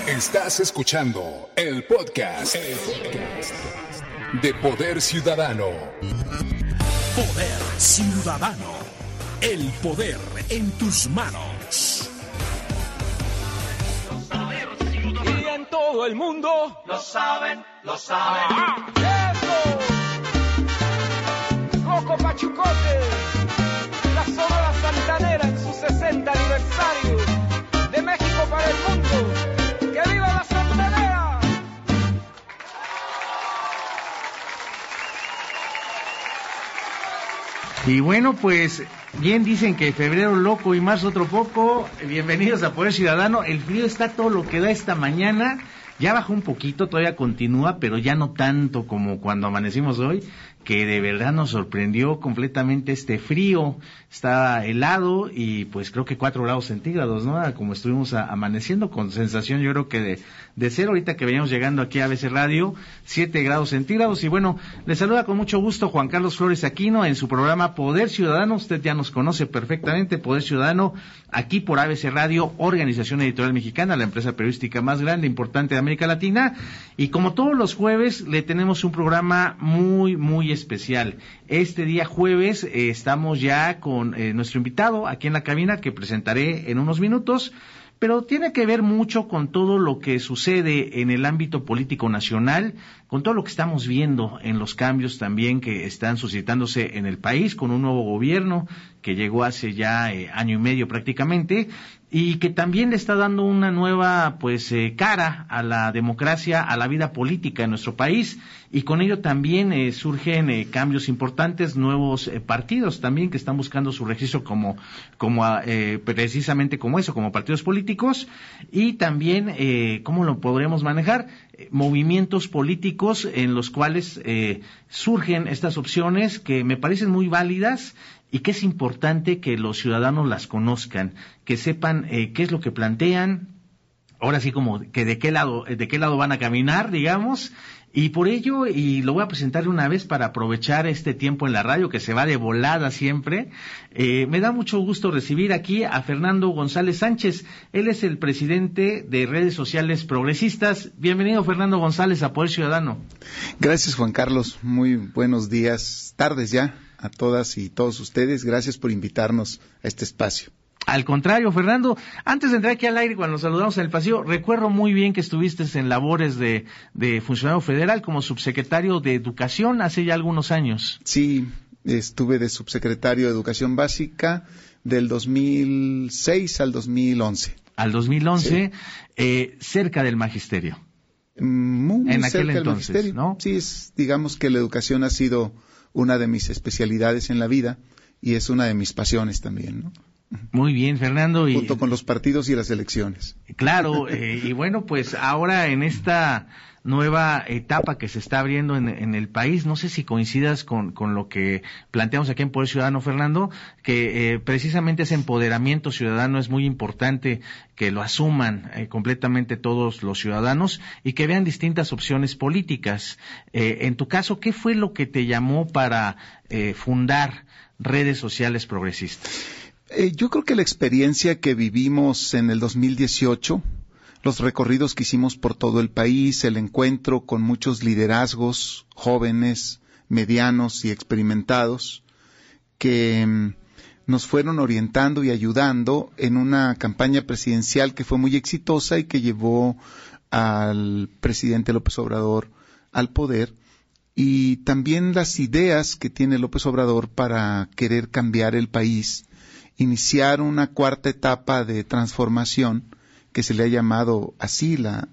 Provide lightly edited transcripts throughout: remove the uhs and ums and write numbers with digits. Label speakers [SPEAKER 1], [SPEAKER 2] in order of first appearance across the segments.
[SPEAKER 1] Estás escuchando el podcast de Poder Ciudadano.
[SPEAKER 2] Poder Ciudadano. El poder en tus manos.
[SPEAKER 3] Y en todo el mundo
[SPEAKER 4] lo saben.
[SPEAKER 3] ¡Eso! Coco Pachucote, la Sonora Santanera en su 60 aniversario. De México para el mundo. ¡Que viva la Santanera!
[SPEAKER 5] Y bueno, pues bien dicen que febrero loco y marzo otro poco. Bienvenidos a Poder Ciudadano. El frío está todo lo que da esta mañana. Ya bajó un poquito, todavía continúa, pero ya no tanto como cuando amanecimos hoy, que de verdad nos sorprendió completamente este frío. Está helado y pues creo que 4 grados centígrados, ¿no? Como estuvimos amaneciendo, con sensación yo creo que de cero, ahorita que veníamos llegando aquí a ABC Radio, 7 grados centígrados. Y bueno, les saluda con mucho gusto Juan Carlos Flores Aquino en su programa Poder Ciudadano. Usted ya nos conoce perfectamente, Poder Ciudadano, aquí por ABC Radio, Organización Editorial Mexicana, la empresa periodística más grande, importante de América Latina. Y como todos los jueves, le tenemos un programa muy especial. Este día jueves estamos ya con nuestro invitado aquí en la cabina, que presentaré en unos minutos, pero tiene que ver mucho con todo lo que sucede en el ámbito político nacional, con todo lo que estamos viendo en los cambios también que están suscitándose en el país, con un nuevo gobierno que llegó hace ya año y medio prácticamente, y que también le está dando una nueva cara a la democracia, a la vida política en nuestro país, y con ello también surgen cambios importantes, nuevos partidos también que están buscando su registro precisamente como eso, como partidos políticos, y también cómo lo podremos manejar, movimientos políticos en los cuales surgen estas opciones que me parecen muy válidas y que es importante que los ciudadanos las conozcan, que sepan qué es lo que plantean, ahora sí como que de qué lado van a caminar, digamos. Y por ello, y lo voy a presentar de una vez para aprovechar este tiempo en la radio, que se va de volada siempre, me da mucho gusto recibir aquí a Fernando González Sánchez. Él es el presidente de Redes Sociales Progresistas. Bienvenido, Fernando González, a Poder Ciudadano.
[SPEAKER 6] Gracias, Juan Carlos. Muy buenos días, tardes ya, a todas y todos ustedes. Gracias por invitarnos a este espacio.
[SPEAKER 5] Al contrario, Fernando, antes de entrar aquí al aire, cuando nos saludamos en el pasillo, recuerdo muy bien que estuviste en labores de funcionario federal como subsecretario de Educación hace ya algunos años.
[SPEAKER 6] Sí, estuve de subsecretario de Educación Básica del 2006 al 2011.
[SPEAKER 5] Al 2011, sí. Cerca del magisterio.
[SPEAKER 6] Muy
[SPEAKER 5] en
[SPEAKER 6] cerca
[SPEAKER 5] aquel
[SPEAKER 6] del
[SPEAKER 5] entonces,
[SPEAKER 6] magisterio,
[SPEAKER 5] ¿no?
[SPEAKER 6] Sí, digamos que la educación ha sido una de mis especialidades en la vida y es una de mis pasiones también, ¿no?
[SPEAKER 5] Muy bien, Fernando.
[SPEAKER 6] Junto con los partidos y las elecciones.
[SPEAKER 5] Claro, y bueno, pues ahora en esta nueva etapa que se está abriendo en el país, no sé si coincidas con lo que planteamos aquí en Poder Ciudadano, Fernando, que precisamente ese empoderamiento ciudadano es muy importante que lo asuman completamente todos los ciudadanos y que vean distintas opciones políticas. En tu caso, ¿qué fue lo que te llamó para fundar Redes Sociales Progresistas?
[SPEAKER 6] Yo creo que la experiencia que vivimos en el 2018, los recorridos que hicimos por todo el país, el encuentro con muchos liderazgos jóvenes, medianos y experimentados, que nos fueron orientando y ayudando en una campaña presidencial que fue muy exitosa y que llevó al presidente López Obrador al poder, y también las ideas que tiene López Obrador para querer cambiar el país, iniciar una cuarta etapa de transformación que se le ha llamado así, la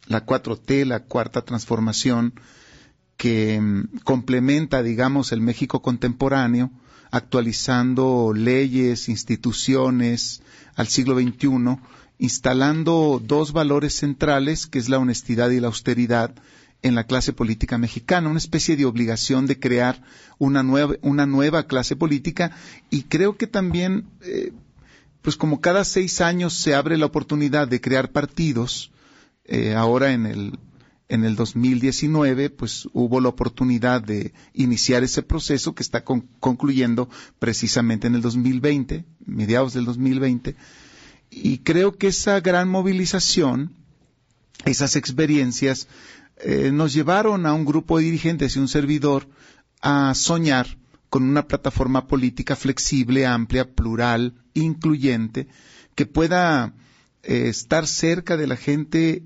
[SPEAKER 6] 4T, la cuarta transformación, que complementa, digamos, el México contemporáneo, actualizando leyes, instituciones al siglo XXI, instalando 2 valores centrales, que es la honestidad y la austeridad, en la clase política mexicana, una especie de obligación de crear una nueva clase política, y creo que también, pues como cada 6 años se abre la oportunidad de crear partidos, ahora en el 2019, pues hubo la oportunidad de iniciar ese proceso que está concluyendo precisamente en el 2020, mediados del 2020, y creo que esa gran movilización esas experiencias nos llevaron a un grupo de dirigentes y un servidor a soñar con una plataforma política flexible, amplia, plural, incluyente, que pueda estar cerca de la gente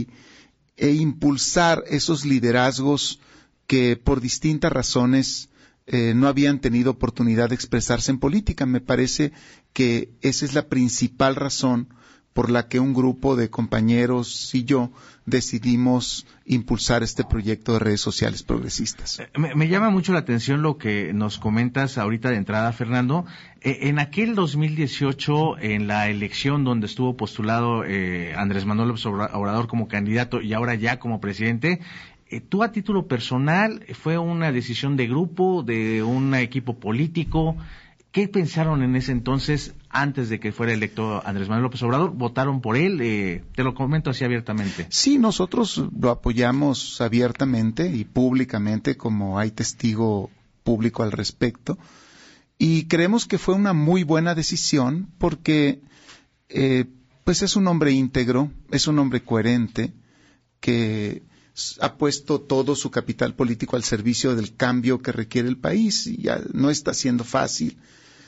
[SPEAKER 6] e impulsar esos liderazgos que por distintas razones no habían tenido oportunidad de expresarse en política. Me parece que esa es la principal razón por la que un grupo de compañeros y yo decidimos impulsar este proyecto de redes sociales progresistas.
[SPEAKER 5] Me llama mucho la atención lo que nos comentas ahorita de entrada, Fernando. En aquel 2018, en la elección donde estuvo postulado Andrés Manuel López Obrador como candidato y ahora ya como presidente, ¿tú a título personal fue una decisión de grupo, de un equipo político? ¿Qué pensaron en ese entonces, antes de que fuera electo Andrés Manuel López Obrador? ¿Votaron por él? Te lo comento así abiertamente.
[SPEAKER 6] Sí, nosotros lo apoyamos abiertamente y públicamente, como hay testigo público al respecto. Y creemos que fue una muy buena decisión porque pues es un hombre íntegro, es un hombre coherente, que ha puesto todo su capital político al servicio del cambio que requiere el país y ya no está siendo fácil.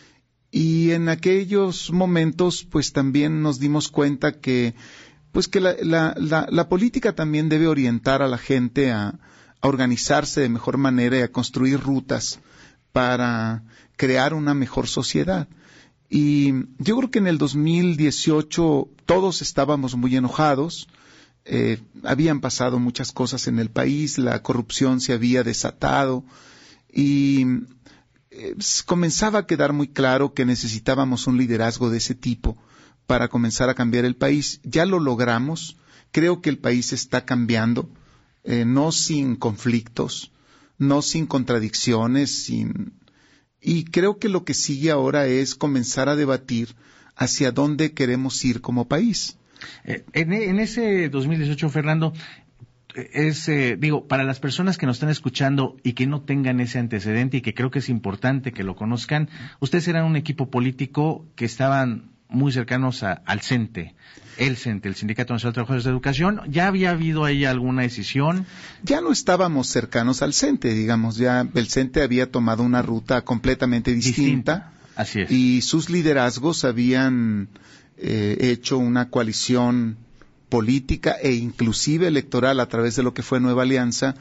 [SPEAKER 6] Y en aquellos momentos, pues también nos dimos cuenta que, pues que la política también debe orientar a la gente a organizarse de mejor manera y a construir rutas para crear una mejor sociedad. Y yo creo que en el 2018 todos estábamos muy enojados. Habían pasado muchas cosas en el país, la corrupción se había desatado y comenzaba a quedar muy claro que necesitábamos un liderazgo de ese tipo para comenzar a cambiar el país. Ya lo logramos, creo que el país está cambiando, no sin conflictos, no sin contradicciones, y creo que lo que sigue ahora es comenzar a debatir hacia dónde queremos ir como país.
[SPEAKER 5] En ese 2018, Fernando, para las personas que nos están escuchando y que no tengan ese antecedente y que creo que es importante que lo conozcan, ustedes eran un equipo político que estaban muy cercanos al CENTE, el Sindicato Nacional de Trabajadores de Educación. ¿Ya había habido ahí alguna decisión?
[SPEAKER 6] Ya no estábamos cercanos al CENTE, digamos, ya el CENTE había tomado una ruta completamente distinta.
[SPEAKER 5] Así es.
[SPEAKER 6] Y sus liderazgos habían hecho una coalición política e inclusive electoral a través de lo que fue Nueva Alianza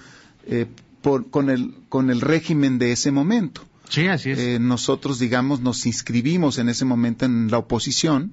[SPEAKER 6] con el régimen de ese momento.
[SPEAKER 5] Sí, así es.
[SPEAKER 6] Nosotros, digamos, nos inscribimos en ese momento en la oposición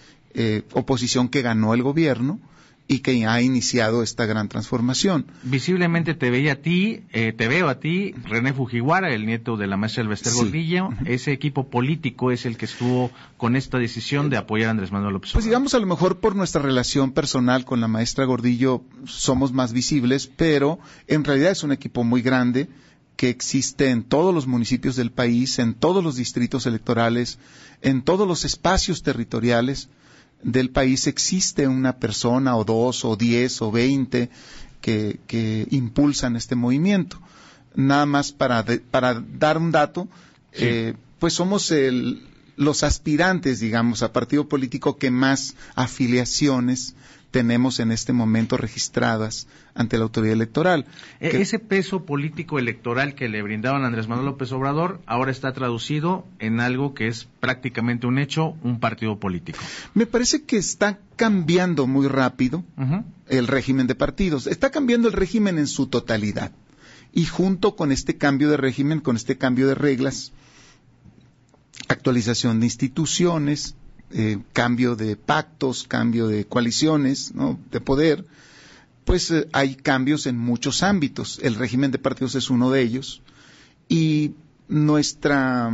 [SPEAKER 6] que ganó el gobierno y que ha iniciado esta gran transformación.
[SPEAKER 5] Visiblemente te veo a ti, René Fujiwara, el nieto de la maestra Elvester Gordillo. Ese equipo político es el que estuvo con esta decisión de apoyar a Andrés Manuel López Obrador.
[SPEAKER 6] Pues digamos, a lo mejor por nuestra relación personal con la maestra Gordillo somos más visibles, pero en realidad es un equipo muy grande que existe en todos los municipios del país, en todos los distritos electorales, en todos los espacios territoriales del país. Existe una persona o dos o 10 o 20 que impulsan este movimiento. Nada más para dar un dato, sí. Pues somos los aspirantes, digamos, a partido político que más afiliaciones tenemos en este momento registradas ante la autoridad electoral.
[SPEAKER 5] Ese peso político electoral que le brindaban a Andrés Manuel López Obrador ahora está traducido en algo que es prácticamente un hecho, un partido político.
[SPEAKER 6] Me parece que está cambiando muy rápido el régimen de partidos. Está cambiando el régimen en su totalidad. Y junto con este cambio de régimen, con este cambio de reglas, actualización de instituciones, cambio de pactos, cambio de coaliciones, ¿no?, de poder, pues hay cambios en muchos ámbitos. El régimen de partidos es uno de ellos y nuestra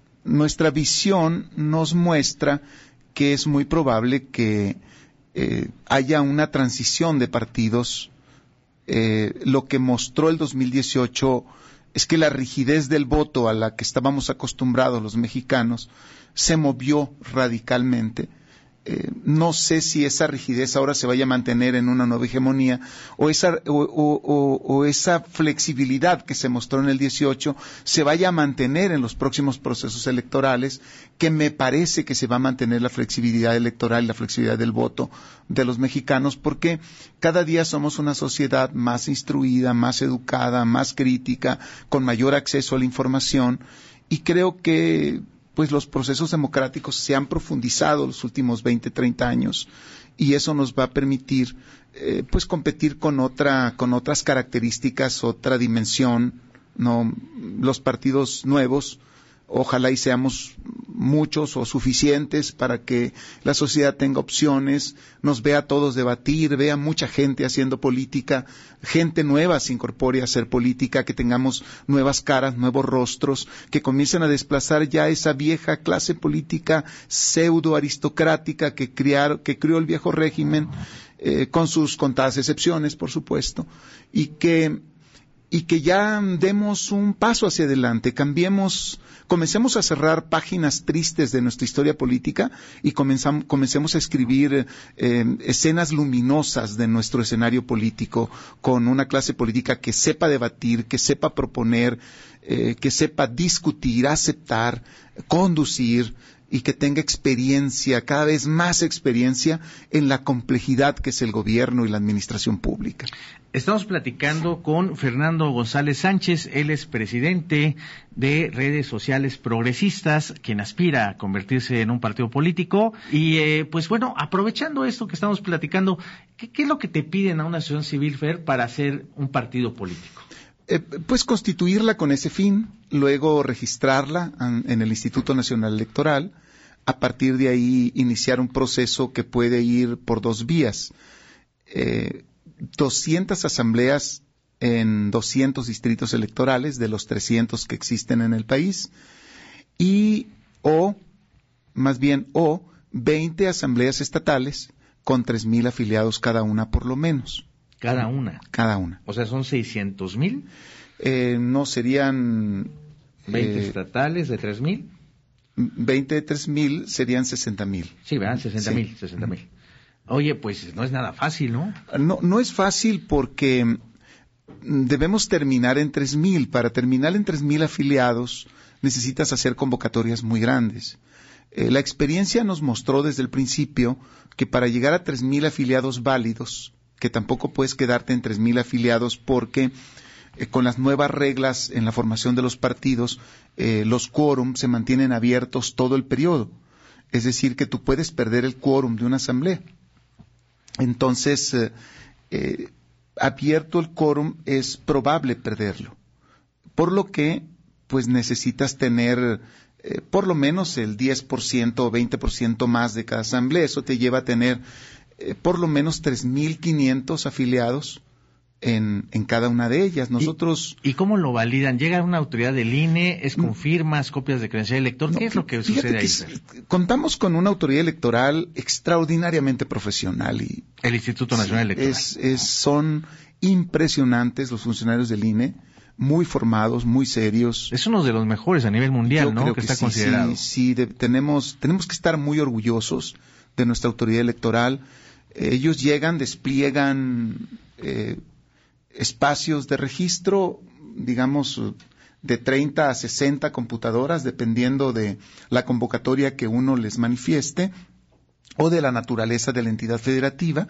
[SPEAKER 6] visión nos muestra que es muy probable que haya una transición de partidos. Lo que mostró el 2018 es que la rigidez del voto a la que estábamos acostumbrados los mexicanos se movió radicalmente. no sé si esa rigidez ahora se vaya a mantener en una nueva hegemonía o esa flexibilidad que se mostró en el 18 se vaya a mantener en los próximos procesos electorales, que me parece que se va a mantener la flexibilidad electoral y la flexibilidad del voto de los mexicanos, porque cada día somos una sociedad más instruida, más educada, más crítica, con mayor acceso a la información, y creo que pues los procesos democráticos se han profundizado los últimos 20, 30 años, y eso nos va a permitir pues competir con otras características, otra dimensión, ¿no? Los partidos nuevos, ojalá y seamos muchos o suficientes para que la sociedad tenga opciones, nos vea a todos debatir, vea mucha gente haciendo política, gente nueva se incorpore a hacer política, que tengamos nuevas caras, nuevos rostros, que comiencen a desplazar ya esa vieja clase política pseudo aristocrática que crió el viejo régimen, con sus contadas excepciones, por supuesto, y que ya demos un paso hacia adelante, comencemos a cerrar páginas tristes de nuestra historia política y comencemos a escribir escenas luminosas de nuestro escenario político, con una clase política que sepa debatir, que sepa proponer, que sepa discutir, aceptar, conducir, y que tenga experiencia, cada vez más experiencia en la complejidad que es el gobierno y la administración pública.
[SPEAKER 5] Estamos platicando con Fernando González Sánchez, él es presidente de Redes Sociales Progresistas, quien aspira a convertirse en un partido político. Y pues bueno, aprovechando esto que estamos platicando, ¿qué es lo que te piden a una asociación civil, Fer, para hacer un partido político?
[SPEAKER 6] Pues constituirla con ese fin, luego registrarla en el Instituto Nacional Electoral, a partir de ahí iniciar un proceso que puede ir por dos vías. 200 asambleas en 200 distritos electorales de los 300 que existen en el país, o 20 asambleas estatales con 3,000 afiliados cada una por lo menos.
[SPEAKER 5] Cada una.
[SPEAKER 6] O
[SPEAKER 5] sea, son 600,000.
[SPEAKER 6] No, serían
[SPEAKER 5] 20 estatales de 3,000.
[SPEAKER 6] 20 de 3,000 serían 60,000.
[SPEAKER 5] Sí, ¿verdad? 60,000. 60,000. Oye, pues no es nada fácil, ¿no?
[SPEAKER 6] No es fácil, porque debemos terminar en 3,000. Para terminar en 3,000 afiliados necesitas hacer convocatorias muy grandes. La experiencia nos mostró desde el principio que para llegar a 3,000 afiliados válidos, que tampoco puedes quedarte en 3,000 afiliados, porque con las nuevas reglas en la formación de los partidos, los quórum se mantienen abiertos todo el periodo. Es decir, que tú puedes perder el quórum de una asamblea. Entonces, abierto el quórum es probable perderlo. Por lo que, pues necesitas tener por lo menos el 10% o 20% más de cada asamblea. Eso te lleva a tener por lo menos 3,500 afiliados en cada una de ellas. Nosotros...
[SPEAKER 5] ¿Y cómo lo validan? ¿Llega una autoridad del INE? ¿Es con firmas, copias de credencial elector? ¿Qué es lo que sucede ahí?
[SPEAKER 6] Contamos con una autoridad electoral extraordinariamente profesional. Y
[SPEAKER 5] el Instituto Nacional Electoral.
[SPEAKER 6] Son impresionantes los funcionarios del INE, muy formados, muy serios.
[SPEAKER 5] Es uno de los mejores a nivel mundial, ¿no?
[SPEAKER 6] Creo que
[SPEAKER 5] está
[SPEAKER 6] sí,
[SPEAKER 5] considerado.
[SPEAKER 6] Sí, tenemos que estar muy orgullosos de nuestra autoridad electoral. Ellos llegan, despliegan espacios de registro, digamos, de 30 a 60 computadoras, dependiendo de la convocatoria que uno les manifieste o de la naturaleza de la entidad federativa.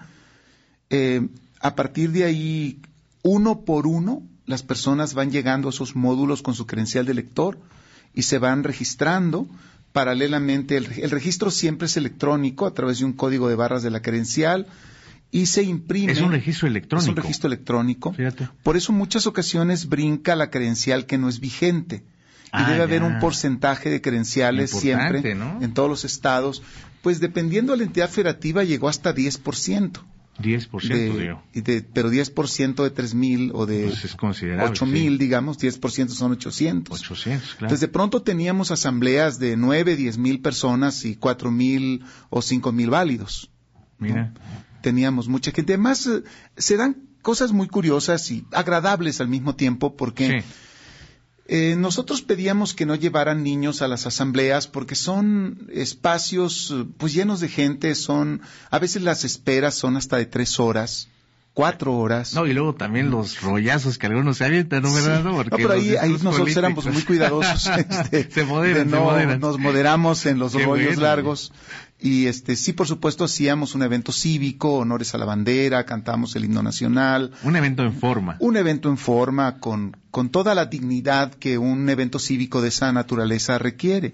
[SPEAKER 6] A partir de ahí, uno por uno, las personas van llegando a esos módulos con su credencial de elector y se van registrando. Paralelamente, el registro siempre es electrónico a través de un código de barras de la credencial y se imprime.
[SPEAKER 5] Es un registro electrónico.
[SPEAKER 6] Es un registro electrónico.
[SPEAKER 5] Fíjate.
[SPEAKER 6] Por eso en muchas ocasiones brinca la credencial que no es vigente. Y debe haber un porcentaje de credenciales siempre, ¿no? En todos los estados. Pues dependiendo de la entidad federativa llegó hasta 10%.
[SPEAKER 5] 10%,
[SPEAKER 6] pero 10% de 3,000 o de
[SPEAKER 5] pues es considerable,
[SPEAKER 6] 8,000,
[SPEAKER 5] sí.
[SPEAKER 6] Digamos, 10% son 800.
[SPEAKER 5] 800, claro.
[SPEAKER 6] Entonces de pronto teníamos asambleas de 9, 10,000 personas y 4,000 o 5,000 válidos.
[SPEAKER 5] Mira.
[SPEAKER 6] ¿No? Teníamos mucha gente. Además, se dan cosas muy curiosas y agradables al mismo tiempo, porque Nosotros pedíamos que no llevaran niños a las asambleas porque son espacios pues llenos de gente, a veces las esperas son hasta de 3 horas, 4 horas.
[SPEAKER 5] No, y luego también los rollazos que algunos se avientan, ¿no, verdad?
[SPEAKER 6] Sí.
[SPEAKER 5] Porque
[SPEAKER 6] no, pero ahí nosotros
[SPEAKER 5] políticos
[SPEAKER 6] éramos muy cuidadosos.
[SPEAKER 5] se moderan.
[SPEAKER 6] Nos moderamos en los rollos
[SPEAKER 5] bueno.
[SPEAKER 6] largos. Y sí, por supuesto, hacíamos un evento cívico, honores a la bandera, cantamos el himno nacional.
[SPEAKER 5] Un evento en forma.
[SPEAKER 6] Un evento en forma, con toda la dignidad que un evento cívico de esa naturaleza requiere.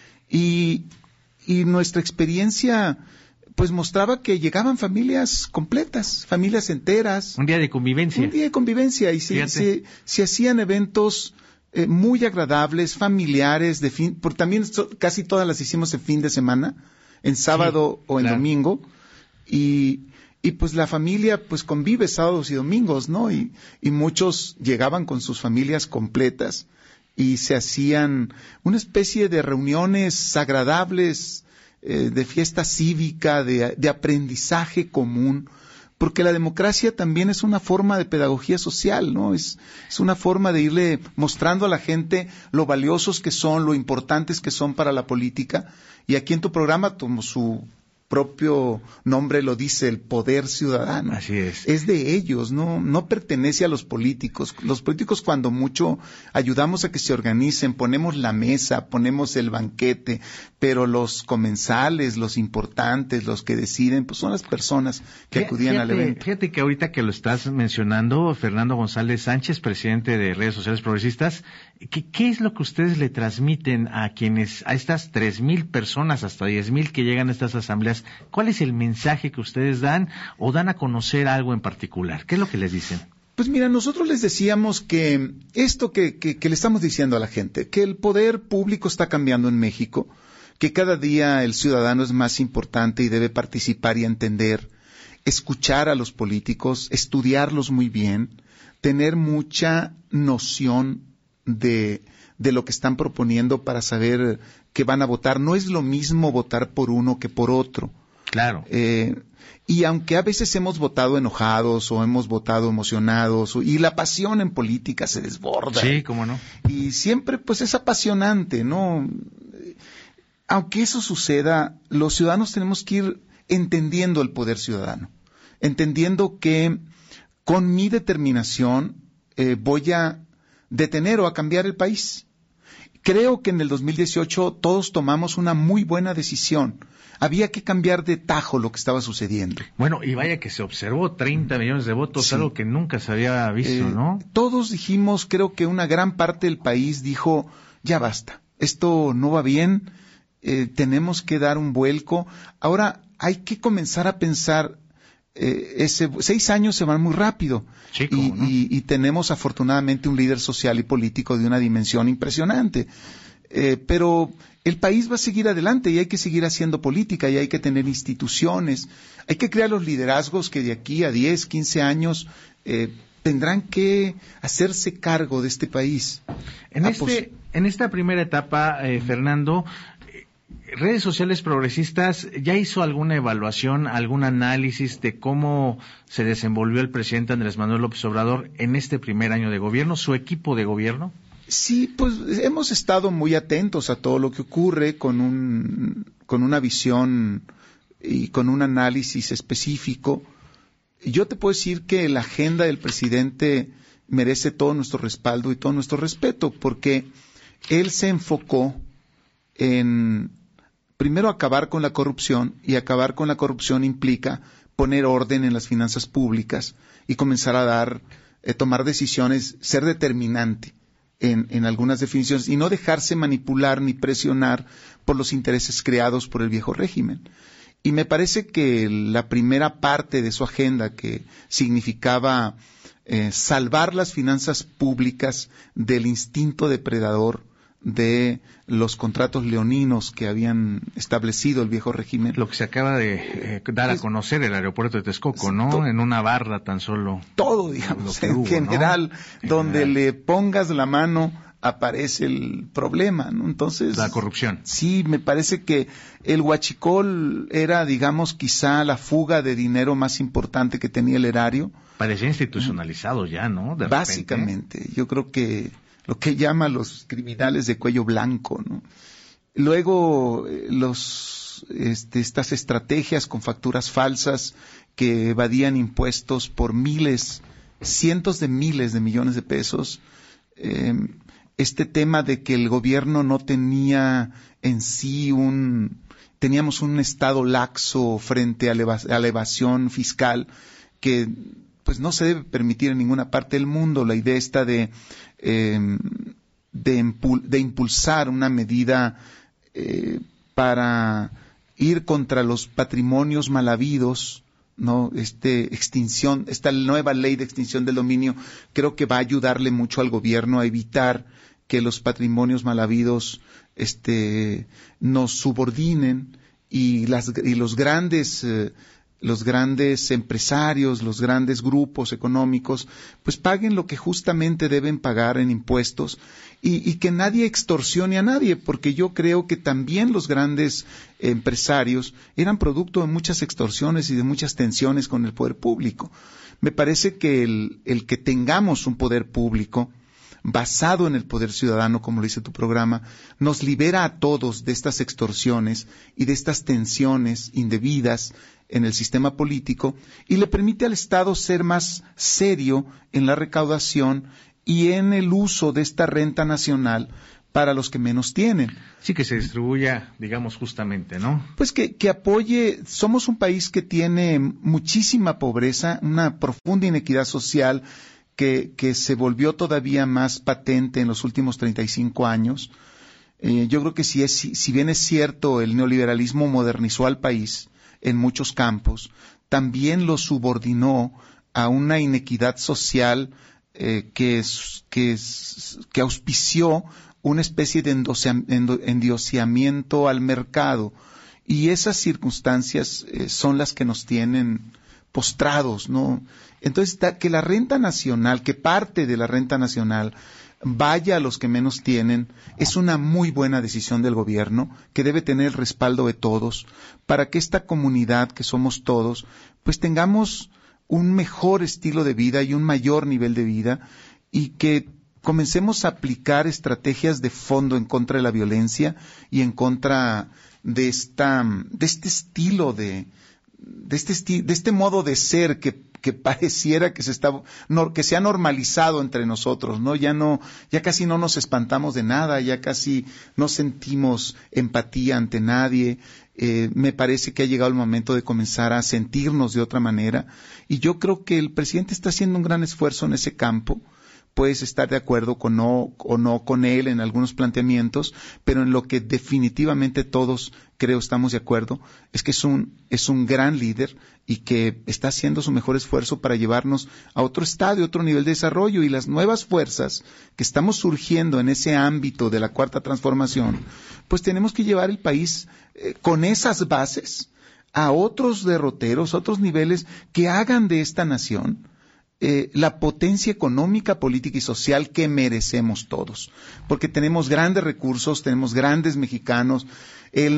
[SPEAKER 6] Y nuestra experiencia pues mostraba que llegaban familias completas, familias enteras.
[SPEAKER 5] Un día de convivencia.
[SPEAKER 6] Un día de convivencia, y se hacían eventos muy agradables, familiares, porque también casi todas las hicimos en fin de semana, en sábado o en domingo, y pues la familia pues convive sábados y domingos, ¿no? Y muchos llegaban con sus familias completas, y se hacían una especie de reuniones agradables, de fiesta cívica, de aprendizaje común, porque la democracia también es una forma de pedagogía social, ¿no? Es una forma de irle mostrando a la gente lo valiosos que son, lo importantes que son para la política. Y aquí en tu programa, como su propio nombre lo dice, el poder ciudadano.
[SPEAKER 5] Así es.
[SPEAKER 6] Es de ellos, no pertenece a los políticos. Los políticos, cuando mucho, ayudamos a que se organicen, ponemos la mesa, ponemos el banquete, pero los comensales, los importantes, los que deciden, pues son las personas que acudían al evento.
[SPEAKER 5] Fíjate que ahorita que lo estás mencionando, Fernando González Sánchez, presidente de Redes Sociales Progresistas, ¿qué es lo que ustedes le transmiten a estas 3,000 personas, hasta 10,000 que llegan a estas asambleas? ¿Cuál es el mensaje que ustedes dan, o dan a conocer algo en particular? ¿Qué es lo que les dicen?
[SPEAKER 6] Pues mira, nosotros les decíamos que esto que le estamos diciendo a la gente, que el poder público está cambiando en México, que cada día el ciudadano es más importante y debe participar y entender, escuchar a los políticos, estudiarlos muy bien, tener mucha noción de lo que están proponiendo para saber qué van a votar. No es lo mismo votar por uno que por otro.
[SPEAKER 5] Claro.
[SPEAKER 6] Y aunque a veces hemos votado enojados o hemos votado emocionados, y la pasión en política se desborda.
[SPEAKER 5] Sí, cómo no.
[SPEAKER 6] Y siempre pues es apasionante, ¿no? Aunque eso suceda, los ciudadanos tenemos que ir entendiendo el poder ciudadano, entendiendo que con mi determinación voy a detener o a cambiar el país. Creo que en el 2018 todos tomamos una muy buena decisión. Había que cambiar de tajo lo que estaba sucediendo.
[SPEAKER 5] Bueno, y vaya que se observó 30 millones de votos, sí. Algo que nunca se había visto, ¿no?
[SPEAKER 6] Todos dijimos, creo que una gran parte del país dijo, ya basta, esto no va bien, tenemos que dar un vuelco. Ahora hay que comenzar a pensar, 6 años se van muy rápido.
[SPEAKER 5] Sí, ¿cómo no?
[SPEAKER 6] Y tenemos afortunadamente un líder social y político de una dimensión impresionante. Pero el país va a seguir adelante y hay que seguir haciendo política y hay que tener instituciones. Hay que crear los liderazgos que de aquí a 10, 15 años tendrán que hacerse cargo de este país.
[SPEAKER 5] En esta primera etapa, Fernando, Redes Sociales Progresistas ya hizo alguna evaluación, algún análisis de cómo se desenvolvió el presidente Andrés Manuel López Obrador en este primer año de gobierno, su equipo de gobierno.
[SPEAKER 6] Sí, pues hemos estado muy atentos a todo lo que ocurre con una visión y con un análisis específico. Yo te puedo decir que la agenda del presidente merece todo nuestro respaldo y todo nuestro respeto, porque él se enfocó en primero acabar con la corrupción, y acabar con la corrupción implica poner orden en las finanzas públicas y comenzar a tomar decisiones, ser determinante en algunas definiciones y no dejarse manipular ni presionar por los intereses creados por el viejo régimen. Y me parece que la primera parte de su agenda, que significaba salvar las finanzas públicas del instinto depredador de los contratos leoninos que habían establecido el viejo régimen.
[SPEAKER 5] Lo que se acaba de dar a conocer el aeropuerto de Texcoco, ¿no? En una barra tan solo.
[SPEAKER 6] Todo, digamos, en general, ¿no? Donde le pongas la mano aparece el problema, ¿no? Entonces...
[SPEAKER 5] La corrupción.
[SPEAKER 6] Sí, me parece que el huachicol era, digamos, quizá la fuga de dinero más importante que tenía el erario.
[SPEAKER 5] Parecía institucionalizado ya, ¿no?
[SPEAKER 6] Básicamente, yo creo que lo que llama los criminales de cuello blanco, ¿no? Luego, estas estrategias con facturas falsas que evadían impuestos por cientos de miles de millones de pesos. Este tema de que el gobierno no tenía en sí teníamos un estado laxo frente a la evasión fiscal que pues no se debe permitir en ninguna parte del mundo. La idea está de impulsar una medida para ir contra los patrimonios mal habidos, ¿no? Esta nueva ley de extinción del dominio creo que va a ayudarle mucho al gobierno a evitar que los patrimonios mal habidos nos subordinen y los grandes empresarios, los grandes grupos económicos, pues paguen lo que justamente deben pagar en impuestos y que nadie extorsione a nadie, porque yo creo que también los grandes empresarios eran producto de muchas extorsiones y de muchas tensiones con el poder público. Me parece que el que tengamos un poder público basado en el poder ciudadano, como lo dice tu programa, nos libera a todos de estas extorsiones y de estas tensiones indebidas en el sistema político y le permite al Estado ser más serio en la recaudación y en el uso de esta renta nacional para los que menos tienen.
[SPEAKER 5] Sí, que se distribuya, digamos, justamente, ¿no?
[SPEAKER 6] Pues que apoye. Somos un país que tiene muchísima pobreza, una profunda inequidad social que se volvió todavía más patente en los últimos 35 años. Yo creo que si bien es cierto, el neoliberalismo modernizó al país en muchos campos, también lo subordinó a una inequidad social que auspició una especie de endioseamiento al mercado, y esas circunstancias son las que nos tienen postrados, ¿no? Entonces, que la renta nacional, que parte de la renta nacional vaya a los que menos tienen, es una muy buena decisión del gobierno, que debe tener el respaldo de todos, para que esta comunidad que somos todos, pues tengamos un mejor estilo de vida y un mayor nivel de vida, y que comencemos a aplicar estrategias de fondo en contra de la violencia y en contra de este estilo de este modo de ser que pareciera que se ha normalizado entre nosotros, ¿no? Ya casi no nos espantamos de nada, ya casi no sentimos empatía ante nadie. Me parece que ha llegado el momento de comenzar a sentirnos de otra manera, y yo creo que el presidente está haciendo un gran esfuerzo en ese campo. Puedes estar de acuerdo o no con él en algunos planteamientos, pero en lo que definitivamente todos creo estamos de acuerdo es que es un gran líder y que está haciendo su mejor esfuerzo para llevarnos a otro estadio, otro nivel de desarrollo, y las nuevas fuerzas que estamos surgiendo en ese ámbito de la Cuarta Transformación, pues tenemos que llevar el país con esas bases a otros derroteros, otros niveles que hagan de esta nación la potencia económica, política y social que merecemos todos, porque tenemos grandes recursos, tenemos grandes mexicanos. El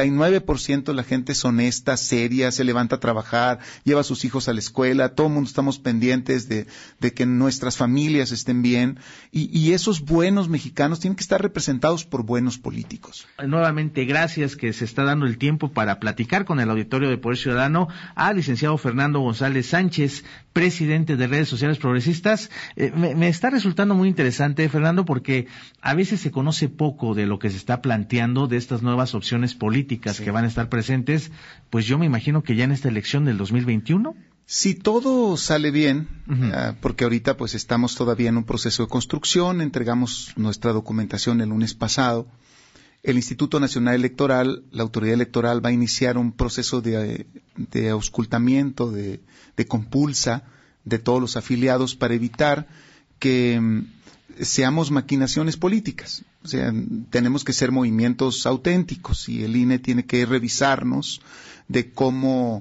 [SPEAKER 6] 99% de la gente es honesta, seria, se levanta a trabajar, lleva a sus hijos a la escuela, todo el mundo estamos pendientes de que nuestras familias estén bien, y esos buenos mexicanos tienen que estar representados por buenos políticos.
[SPEAKER 5] Nuevamente, gracias que se está dando el tiempo para platicar con el auditorio de Poder Ciudadano al licenciado Fernando González Sánchez, presidente de Redes Sociales Progresistas. Me está resultando muy interesante, Fernando, porque a veces se conoce poco de lo que se está planteando, de estas nuevas opciones políticas que van a estar presentes, pues yo me imagino que ya en esta elección del 2021.
[SPEAKER 6] Si todo sale bien, porque ahorita pues estamos todavía en un proceso de construcción, entregamos nuestra documentación el lunes pasado, el Instituto Nacional Electoral, la autoridad electoral, va a iniciar un proceso de auscultamiento, de compulsa de todos los afiliados para evitar que seamos maquinaciones políticas. O sea, tenemos que ser movimientos auténticos, y el INE tiene que revisarnos de cómo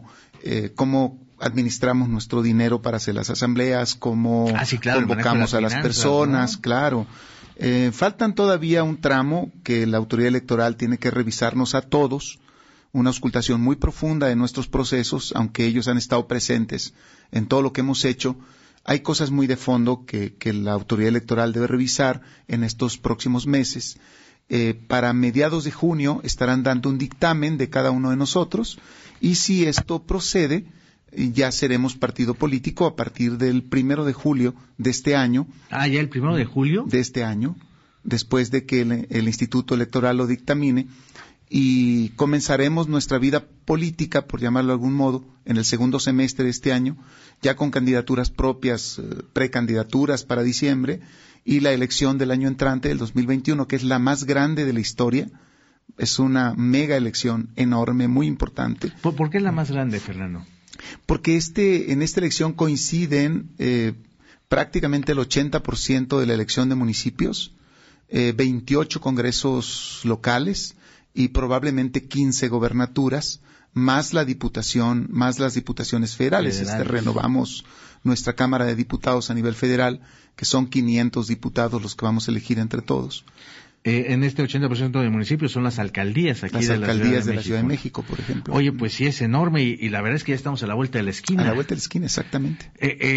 [SPEAKER 6] administramos nuestro dinero para hacer las asambleas, cómo convocamos a las personas, ¿no? Claro. Faltan todavía un tramo que la autoridad electoral tiene que revisarnos a todos, una auscultación muy profunda de nuestros procesos, aunque ellos han estado presentes en todo lo que hemos hecho. hay cosas muy de fondo que la autoridad electoral debe revisar en estos próximos meses. Para mediados de junio estarán dando un dictamen de cada uno de nosotros, y si esto procede, ya seremos partido político a partir del 1 de julio de este año.
[SPEAKER 5] Ah, ¿ya el 1 de julio?
[SPEAKER 6] De este año, después de que el Instituto Electoral lo dictamine, y comenzaremos nuestra vida política, por llamarlo de algún modo, en el segundo semestre de este año, ya con candidaturas propias, precandidaturas para diciembre, y la elección del año entrante, del 2021, que es la más grande de la historia. Es una mega elección enorme, muy importante.
[SPEAKER 5] ¿Por qué es la más grande, Fernando?
[SPEAKER 6] Porque en esta elección coinciden prácticamente el 80% de la elección de municipios, 28 congresos locales y probablemente 15 gobernaturas, más la diputación, más las diputaciones federales. Renovamos nuestra Cámara de Diputados a nivel federal, que son 500 diputados los que vamos a elegir entre todos.
[SPEAKER 5] En este 80% de municipios son las alcaldías aquí de la Ciudad de México,
[SPEAKER 6] por ejemplo.
[SPEAKER 5] Oye, pues sí es enorme y la verdad es que ya estamos a la vuelta de la esquina.
[SPEAKER 6] A la vuelta de la esquina, exactamente.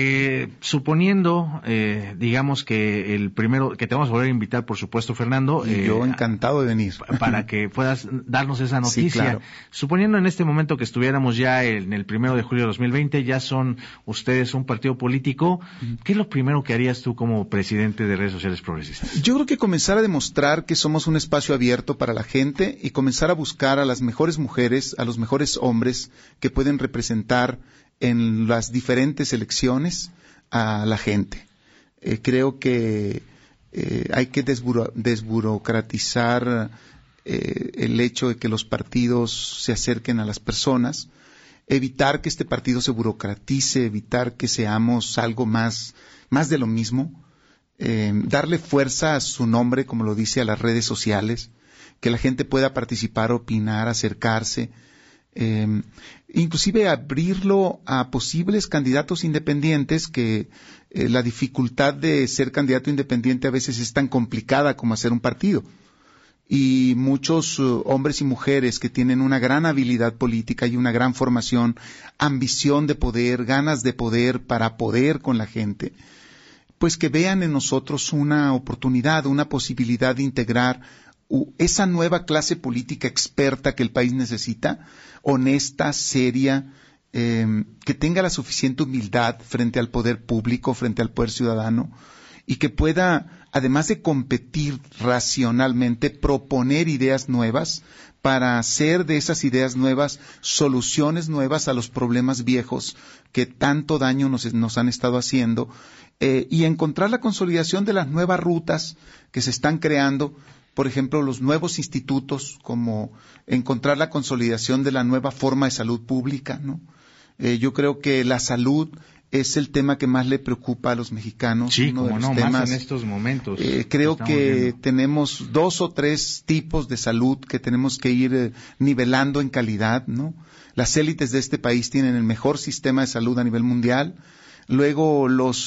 [SPEAKER 5] Suponiendo, digamos que el primero, que te vamos a volver a invitar, por supuesto, Fernando.
[SPEAKER 6] Y yo encantado de venir.
[SPEAKER 5] Para que puedas darnos esa noticia.
[SPEAKER 6] Sí, claro.
[SPEAKER 5] Suponiendo en este momento que estuviéramos ya en el 1 de julio de 2020, ya son ustedes un partido político, ¿qué es lo primero que harías tú como presidente de Redes Sociales Progresistas?
[SPEAKER 6] Yo creo que comenzar a demostrar que somos un espacio abierto para la gente y comenzar a buscar a las mejores mujeres, a los mejores hombres que pueden representar en las diferentes elecciones a la gente. Creo que hay que desburocratizar el hecho de que los partidos se acerquen a las personas, evitar que este partido se burocratice, evitar que seamos algo más de lo mismo. Darle fuerza a su nombre, como lo dice, a las redes sociales, que la gente pueda participar, opinar, acercarse, inclusive abrirlo a posibles candidatos independientes, que la dificultad de ser candidato independiente a veces es tan complicada como hacer un partido. Y muchos hombres y mujeres que tienen una gran habilidad política y una gran formación, ambición de poder, ganas de poder para poder con la gente, pues que vean en nosotros una oportunidad, una posibilidad de integrar esa nueva clase política experta que el país necesita, honesta, seria, que tenga la suficiente humildad frente al poder público, frente al poder ciudadano, y que pueda, además de competir racionalmente, proponer ideas nuevas para hacer de esas ideas nuevas soluciones nuevas a los problemas viejos que tanto daño nos han estado haciendo, y encontrar la consolidación de las nuevas rutas que se están creando, por ejemplo, los nuevos institutos, como encontrar la consolidación de la nueva forma de salud pública, ¿no? Yo creo que la salud es el tema que más le preocupa a los mexicanos.
[SPEAKER 5] Sí,
[SPEAKER 6] uno de los
[SPEAKER 5] no,
[SPEAKER 6] temas,
[SPEAKER 5] más en estos momentos.
[SPEAKER 6] Creo que tenemos 2 o 3 tipos de salud que tenemos que ir nivelando en calidad, ¿no? Las élites de este país tienen el mejor sistema de salud a nivel mundial. Luego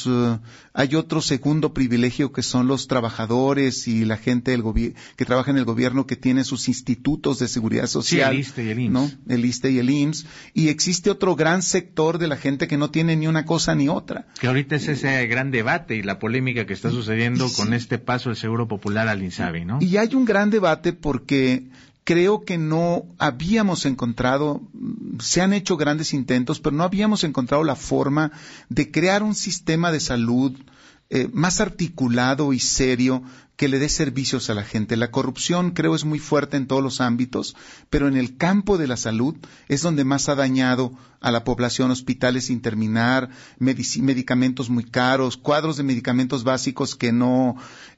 [SPEAKER 6] hay otro segundo privilegio que son los trabajadores y la gente que trabaja en el gobierno, que tiene sus institutos de seguridad social.
[SPEAKER 5] Sí, el ISSSTE y el IMSS.
[SPEAKER 6] ¿No? El ISSSTE y el IMSS. Y existe otro gran sector de la gente que no tiene ni una cosa ni otra.
[SPEAKER 5] Que ahorita es ese gran debate y la polémica que está sucediendo con este paso del Seguro Popular al INSABI, ¿no?
[SPEAKER 6] Y hay un gran debate porque creo que no habíamos encontrado, se han hecho grandes intentos, pero no habíamos encontrado la forma de crear un sistema de salud más articulado y serio que le dé servicios a la gente. La corrupción, creo, es muy fuerte en todos los ámbitos, pero en el campo de la salud es donde más ha dañado a la población. Hospitales sin terminar, medicamentos muy caros, cuadros de medicamentos básicos que no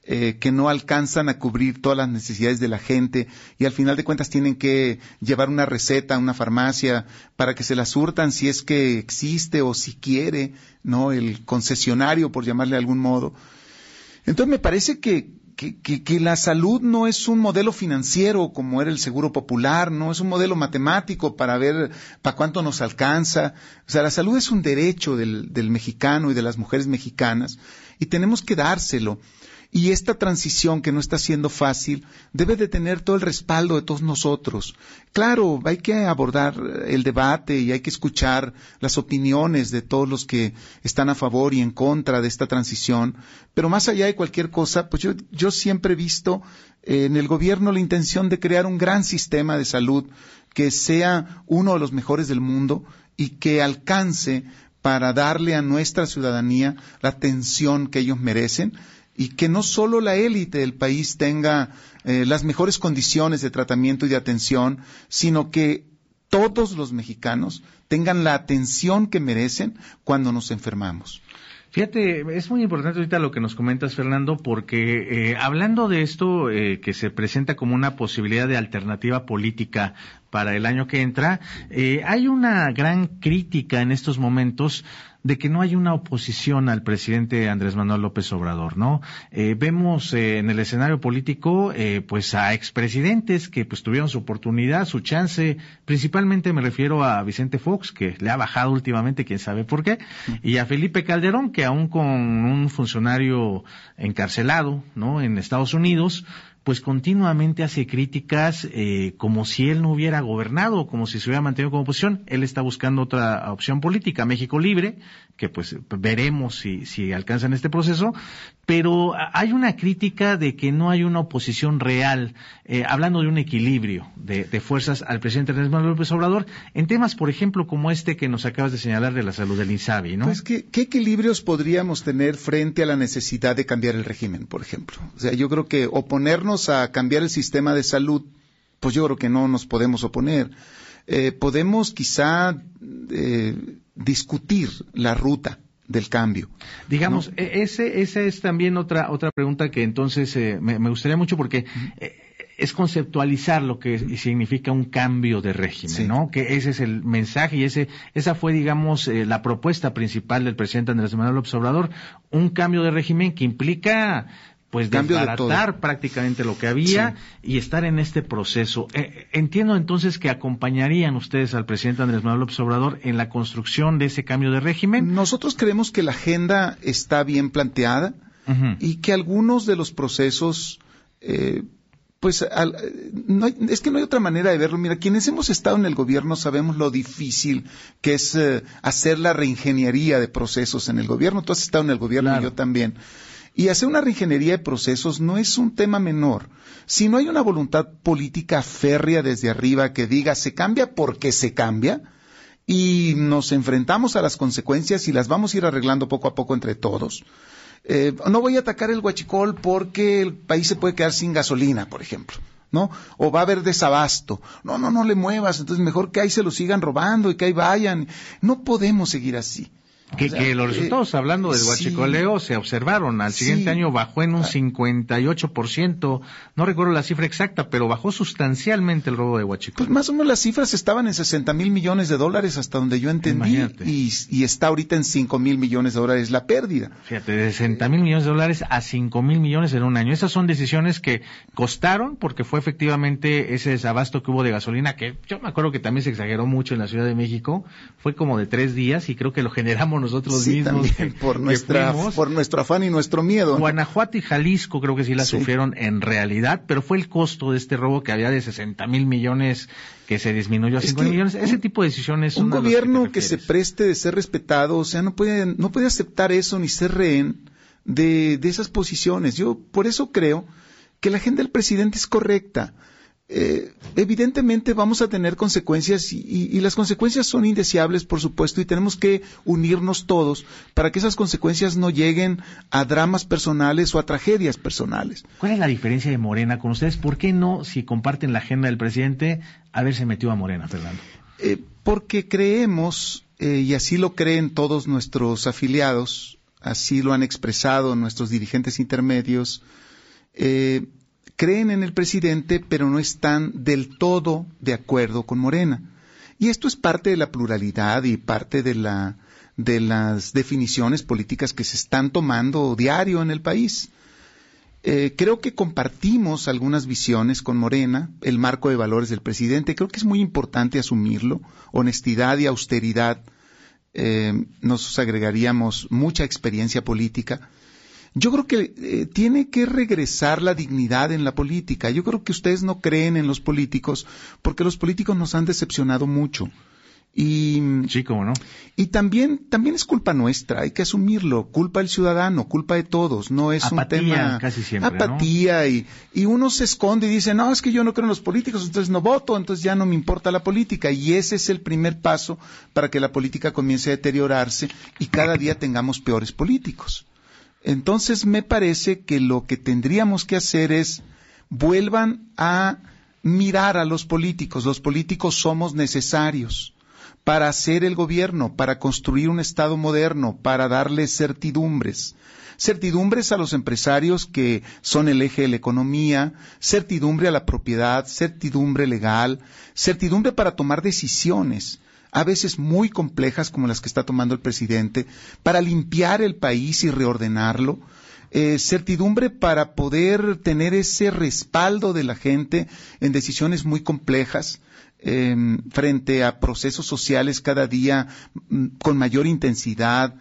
[SPEAKER 6] alcanzan a cubrir todas las necesidades de la gente, y al final de cuentas tienen que llevar una receta a una farmacia para que se la surtan si es que existe o si quiere, ¿no? El concesionario, por llamarle de algún modo. Entonces me parece que la salud no es un modelo financiero como era el Seguro Popular, no es un modelo matemático para ver para cuánto nos alcanza. O sea, la salud es un derecho del mexicano y de las mujeres mexicanas, y tenemos que dárselo. Y esta transición, que no está siendo fácil, debe de tener todo el respaldo de todos nosotros. Claro, hay que abordar el debate y hay que escuchar las opiniones de todos los que están a favor y en contra de esta transición, pero más allá de cualquier cosa, pues yo siempre he visto en el gobierno la intención de crear un gran sistema de salud que sea uno de los mejores del mundo y que alcance para darle a nuestra ciudadanía la atención que ellos merecen, y que no solo la élite del país tenga las mejores condiciones de tratamiento y de atención, sino que todos los mexicanos tengan la atención que merecen cuando nos enfermamos.
[SPEAKER 5] Fíjate, es muy importante ahorita lo que nos comentas, Fernando, porque hablando de esto que se presenta como una posibilidad de alternativa política para el año que entra, hay una gran crítica en estos momentos de que no hay una oposición al presidente Andrés Manuel López Obrador, ¿no? Vemos en el escenario político pues a expresidentes que pues tuvieron su oportunidad, su chance, principalmente me refiero a Vicente Fox, que le ha bajado últimamente, quién sabe por qué, y a Felipe Calderón, que aún con un funcionario encarcelado, ¿no?, en Estados Unidos, pues continuamente hace críticas como si él no hubiera gobernado, como si se hubiera mantenido como oposición. Él está buscando otra opción política, México Libre, que pues veremos si alcanzan este proceso, pero hay una crítica de que no hay una oposición real, hablando de un equilibrio de fuerzas al presidente Andrés Manuel López Obrador, en temas, por ejemplo, como este que nos acabas de señalar de la salud del INSABI, ¿no?
[SPEAKER 6] Pues, ¿qué equilibrios podríamos tener frente a la necesidad de cambiar el régimen, por ejemplo? O sea, yo creo que oponernos a cambiar el sistema de salud, pues yo creo que no nos podemos oponer. Podemos quizá discutir la ruta del cambio.
[SPEAKER 5] Digamos,
[SPEAKER 6] ¿no?
[SPEAKER 5] Esa es también otra pregunta que entonces me gustaría mucho, porque es conceptualizar lo que significa un cambio de régimen, sí, ¿no? Que ese es el mensaje y esa fue, digamos, la propuesta principal del presidente Andrés Manuel López Obrador, un cambio de régimen que implica pues desbaratar prácticamente lo que había, sí, y estar en este proceso. Entiendo entonces que acompañarían ustedes al presidente Andrés Manuel López Obrador en la construcción de ese cambio de régimen.
[SPEAKER 6] Nosotros creemos que la agenda está bien planteada, uh-huh, y que algunos de los procesos, es que no hay otra manera de verlo. Mira, quienes hemos estado en el gobierno sabemos lo difícil que es hacer la reingeniería de procesos en el gobierno. Tú has estado en el gobierno, claro, y yo también. Y hacer una reingeniería de procesos no es un tema menor. Si no hay una voluntad política férrea desde arriba que diga se cambia porque se cambia, y nos enfrentamos a las consecuencias y las vamos a ir arreglando poco a poco entre todos. No voy a atacar el huachicol porque el país se puede quedar sin gasolina, por ejemplo, ¿no? O va a haber desabasto. No le muevas, entonces mejor que ahí se lo sigan robando y que ahí vayan. No podemos seguir así.
[SPEAKER 5] Que los resultados, hablando del huachicoleo, sí, se observaron. Al siguiente año bajó en un 58%, no recuerdo la cifra exacta, pero bajó sustancialmente el robo de huachicol.
[SPEAKER 6] Pues más o menos las cifras estaban en $60,000 millones, hasta donde yo entendí, y está ahorita en $5,000 millones la pérdida.
[SPEAKER 5] Fíjate, de $60,000 millones a $5,000 millones en un año. Esas son decisiones que costaron, porque fue efectivamente ese desabasto que hubo de gasolina, que yo me acuerdo que también se exageró mucho en la Ciudad de México, fue como de 3 días, y creo que lo generamos nosotros mismos,
[SPEAKER 6] por nuestro afán y nuestro miedo.
[SPEAKER 5] Guanajuato y Jalisco creo que sí la sufrieron en realidad, pero fue el costo de este robo que había de $60,000 millones que se disminuyó a $5,000 millones. Ese tipo de decisiones son
[SPEAKER 6] un gobierno que se preste de ser respetado, o sea, no puede aceptar eso ni ser rehén de esas posiciones. Yo por eso creo que la agenda del presidente es correcta. Evidentemente vamos a tener consecuencias y las consecuencias son indeseables, por supuesto, y tenemos que unirnos todos para que esas consecuencias no lleguen a dramas personales o a tragedias personales.
[SPEAKER 5] ¿Cuál es la diferencia de Morena con ustedes? ¿Por qué no, si comparten la agenda del presidente, haberse metido a Morena, Fernando?
[SPEAKER 6] Porque creemos, y así lo creen todos nuestros afiliados, así lo han expresado nuestros dirigentes intermedios, creen en el presidente, pero no están del todo de acuerdo con Morena. Y esto es parte de la pluralidad y parte de las definiciones políticas que se están tomando diario en el país. Creo que compartimos algunas visiones con Morena, el marco de valores del presidente. Creo que es muy importante asumirlo. Honestidad y austeridad, nos agregaríamos mucha experiencia política. Yo creo que tiene que regresar la dignidad en la política. Yo creo que ustedes no creen en los políticos porque los políticos nos han decepcionado mucho. Y
[SPEAKER 5] sí, cómo no.
[SPEAKER 6] Y también es culpa nuestra, hay que asumirlo, culpa del ciudadano, culpa de todos, no es
[SPEAKER 5] apatía,
[SPEAKER 6] un tema
[SPEAKER 5] casi siempre,
[SPEAKER 6] apatía,
[SPEAKER 5] ¿no?
[SPEAKER 6] y uno se esconde y dice, no, es que yo no creo en los políticos, entonces no voto, entonces ya no me importa la política, y ese es el primer paso para que la política comience a deteriorarse y cada día tengamos peores políticos. Entonces me parece que lo que tendríamos que hacer es vuelvan a mirar a los políticos somos necesarios para hacer el gobierno, para construir un Estado moderno, para darle certidumbres a los empresarios que son el eje de la economía, certidumbre a la propiedad, certidumbre legal, certidumbre para tomar decisiones, a veces muy complejas como las que está tomando el presidente, para limpiar el país y reordenarlo, certidumbre para poder tener ese respaldo de la gente en decisiones muy complejas, frente a procesos sociales cada día con mayor intensidad,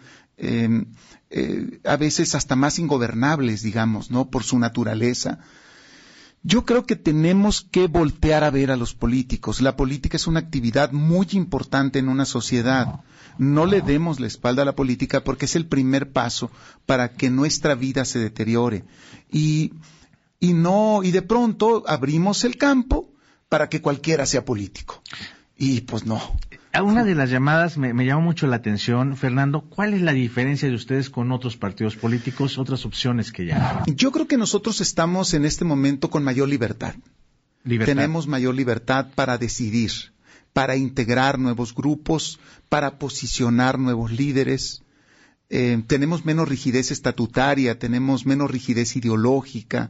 [SPEAKER 6] a veces hasta más ingobernables, digamos, ¿no? Por su naturaleza. Yo creo que tenemos que voltear a ver a los políticos. La política es una actividad muy importante en una sociedad. No le demos la espalda a la política porque es el primer paso para que nuestra vida se deteriore. Y de pronto abrimos el campo para que cualquiera sea político. Y pues no.
[SPEAKER 5] A una de las llamadas me llamó mucho la atención, Fernando, ¿cuál es la diferencia de ustedes con otros partidos políticos, otras opciones que ya hay?
[SPEAKER 6] Yo creo que nosotros estamos en este momento con mayor libertad. Tenemos mayor libertad para decidir, para integrar nuevos grupos, para posicionar nuevos líderes. Tenemos menos rigidez estatutaria, tenemos menos rigidez ideológica.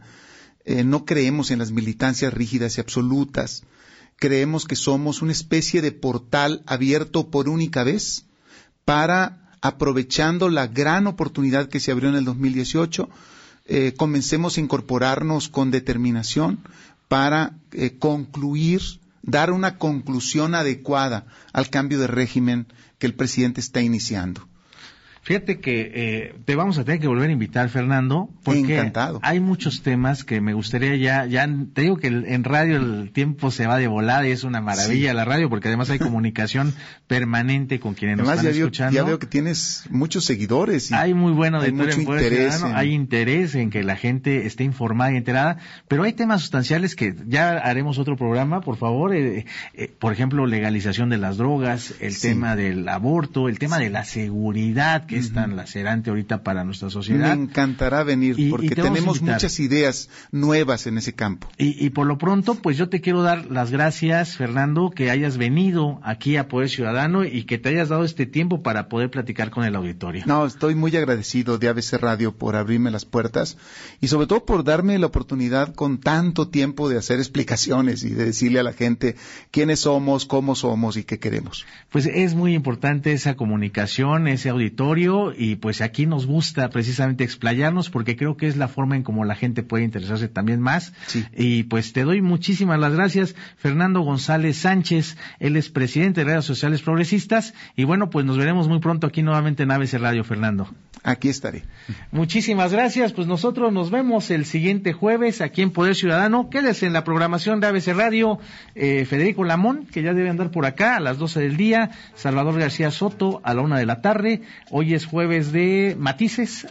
[SPEAKER 6] No creemos en las militancias rígidas y absolutas. Creemos que somos una especie de portal abierto por única vez para, aprovechando la gran oportunidad que se abrió en el 2018, comencemos a incorporarnos con determinación para concluir, dar una conclusión adecuada al cambio de régimen que el presidente está iniciando.
[SPEAKER 5] Fíjate que te vamos a tener que volver a invitar, Fernando, porque
[SPEAKER 6] encantado.
[SPEAKER 5] Hay muchos temas que me gustaría ya te digo que en radio el tiempo se va de volada y es una maravilla sí. La radio, porque además hay comunicación permanente con quienes además nos están escuchando.
[SPEAKER 6] Ya veo que tienes muchos seguidores. Y
[SPEAKER 5] hay muy buena auditoría en Poder Ciudadano,
[SPEAKER 6] en...
[SPEAKER 5] hay interés en que la gente esté informada y enterada, pero hay temas sustanciales que ya haremos otro programa, por favor, por ejemplo, legalización de las drogas, el sí. tema del aborto, el tema sí. de la seguridad, que es tan lacerante ahorita para nuestra sociedad.
[SPEAKER 6] Me encantará venir porque tenemos muchas ideas nuevas en ese campo.
[SPEAKER 5] Y por lo pronto, pues yo te quiero dar las gracias, Fernando, que hayas venido aquí a Poder Ciudadano y que te hayas dado este tiempo para poder platicar con el auditorio.
[SPEAKER 6] No, estoy muy agradecido de ABC Radio por abrirme las puertas y sobre todo por darme la oportunidad con tanto tiempo de hacer explicaciones y de decirle a la gente quiénes somos, cómo somos y qué queremos.
[SPEAKER 5] Pues es muy importante esa comunicación, ese auditorio. Y pues aquí nos gusta precisamente explayarnos porque creo que es la forma en cómo la gente puede interesarse también más.
[SPEAKER 6] Sí.
[SPEAKER 5] Y pues te doy muchísimas las gracias, Fernando González Sánchez, él es presidente de Redes Sociales Progresistas y bueno, pues nos veremos muy pronto aquí nuevamente en ABC Radio, Fernando.
[SPEAKER 6] Aquí estaré.
[SPEAKER 5] Muchísimas gracias, pues nosotros nos vemos el siguiente jueves aquí en Poder Ciudadano. Quédese en la programación de ABC Radio, Federico Lamón, que ya debe andar por acá a las 12 del día, Salvador García Soto a la 1 de la tarde, hoy es jueves de Matices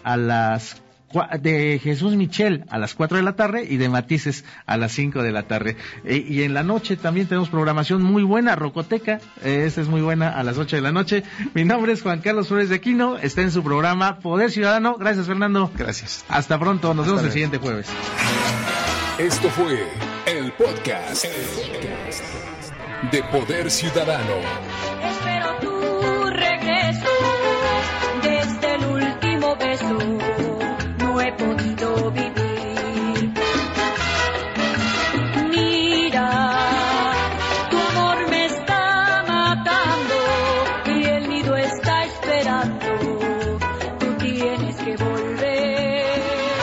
[SPEAKER 5] de Jesús Michel a las 4 de la tarde y de Matices a las 5 de la tarde. Y en la noche también tenemos programación muy buena, Rocoteca, esta es muy buena a las 8 de la noche. Mi nombre es Juan Carlos Flores de Aquino, está en su programa Poder Ciudadano. Gracias, Fernando.
[SPEAKER 6] Gracias.
[SPEAKER 5] Hasta pronto, nos vemos el siguiente jueves.
[SPEAKER 1] Esto fue el podcast de Poder Ciudadano.
[SPEAKER 4] Espero tu regreso desde el último beso. No he podido vivir. Mira, tu amor me está matando y el nido está esperando. Tú tienes que volver.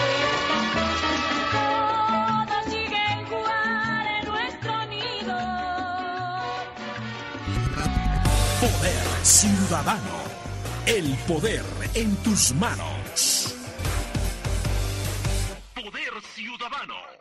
[SPEAKER 4] Todo sigue igual en nuestro nido.
[SPEAKER 2] Poder Ciudadano. El poder en tus manos.
[SPEAKER 1] Ciudadano.